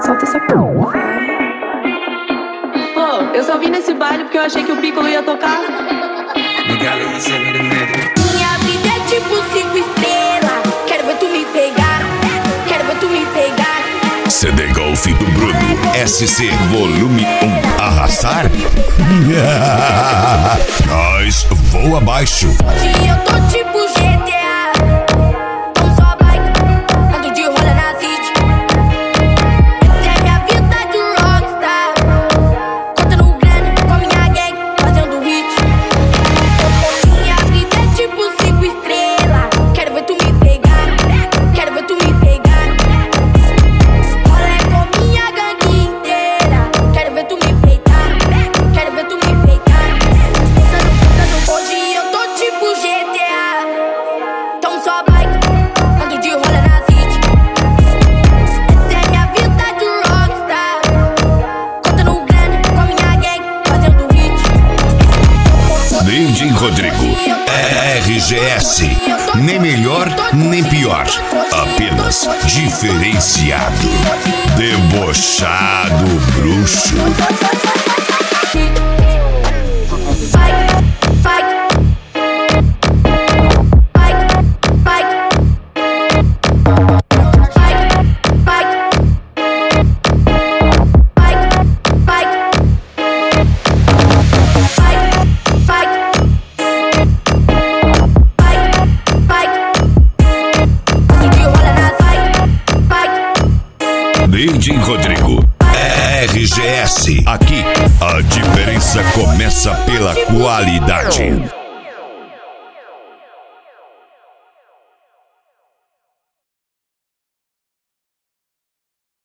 Solta essa porra. Pô, eu só vim nesse baile porque eu achei que o Piccolo ia tocar. Minha vida é tipo 5 estrelas. Quero ver tu me pegar. Quero ver tu me pegar. CD Golf do Bruno SC Volume 1. Arrastar? Nós voa abaixo. Hoje eu tô tipo GTA. Então só bike, ando de rola na city. Essa é minha vida de rockstar. Contando grana com a minha gang, fazendo hit. Minha vida é tipo 5 estrelas. Quero ver tu me pegar. Quero ver tu me pegar. Rolê com minha gangue inteira. Quero ver tu me peitar. Quero ver tu me peitar. Hoje eu tô tipo GTA. Então só bike, ando de rola na city. Essa é minha vida de rockstar. Contando grana com a minha gang, fazendo hit. DJ Rodrigo RGS. Nem melhor, nem pior. Apenas diferenciado. Debochado bruxo. DJ Rodrigo RGS. Aqui a diferença começa pela qualidade.